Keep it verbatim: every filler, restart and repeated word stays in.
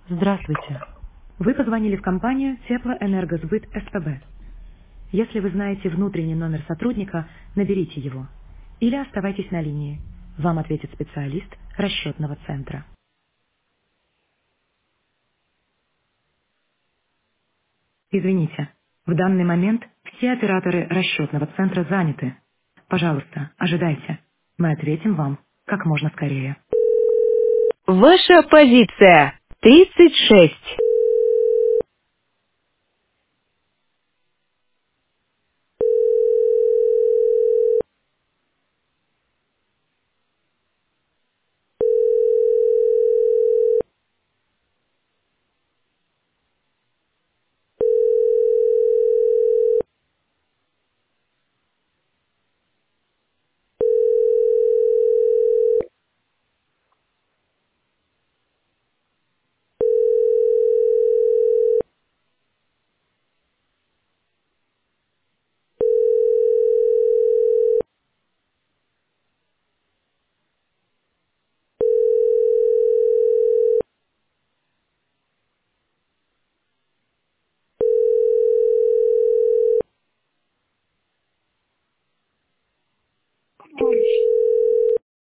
Здравствуйте. Вы позвонили в компанию Теплоэнергосбыт СПБ. Если вы знаете внутренний номер сотрудника, наберите его. Или оставайтесь на линии. Вам ответит специалист расчетного центра. Извините, в данный момент все операторы расчетного центра заняты. Пожалуйста, ожидайте. Мы ответим вам как можно скорее. Ваша позиция тридцать шесть.